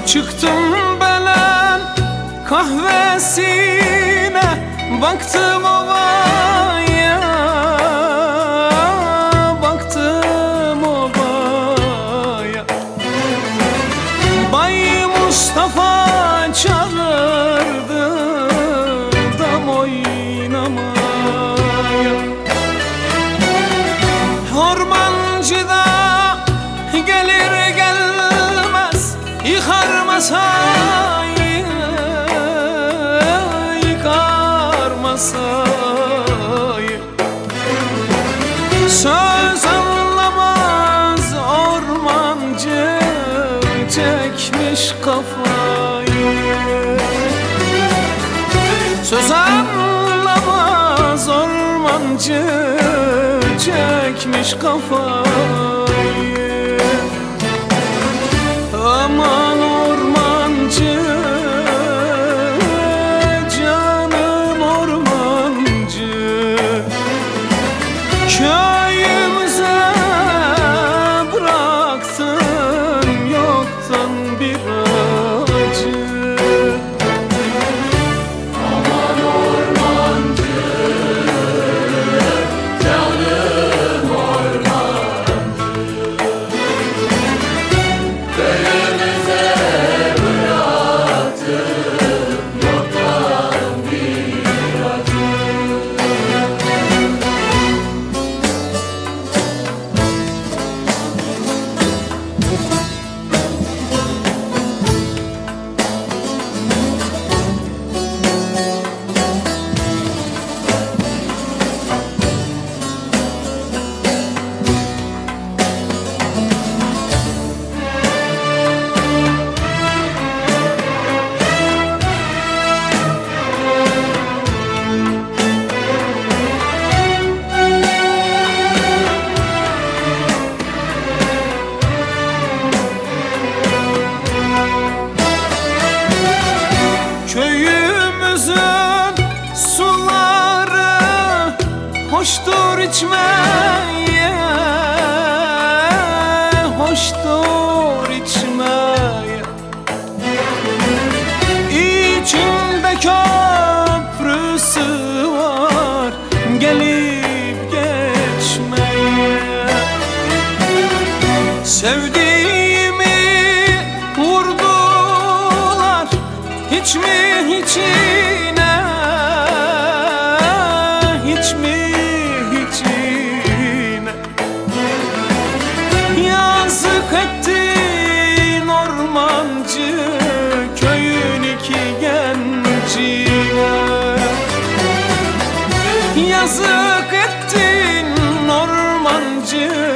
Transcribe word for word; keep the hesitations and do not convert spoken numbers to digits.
Çıktım belen kahvesine, baktım ovaya, baktım ovaya. Bay Mustafa çağırdı dam oynamaya. Ormancı da gelir gelmez yıkar masayı, yıkar masayı. Söz anlamaz ormancı, çekmiş kafayı. Söz anlamaz ormancı, çekmiş kafayı. Aman ormancı, canım ormancı, köyümüze bıraktın yoktan bir acı. Aman ormancı, canım ormancı, köyümüze bıraktın yoktan bir acı. Köyümüzün suları hoştur içmeye, hoştur içmeye. İçinde köprüsü var gelip geçmeye. Sevdiğimi vurdular hiç mi hiçine, hiç mi hiçine. Yazık ettin ormancı, köyün iki gencine. Yazık ettin ormancı,